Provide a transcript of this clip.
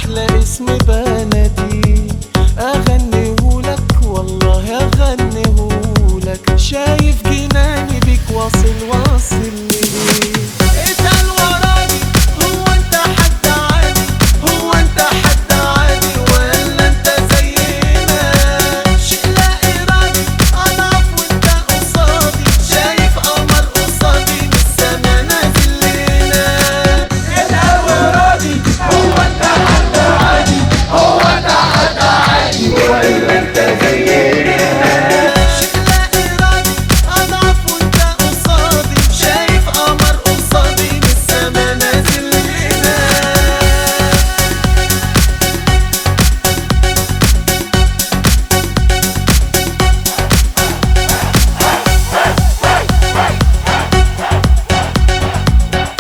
أحلى اسم بناديه، أغنيهولك والله أغنيهولك، شايف جناني بيك واصل واصل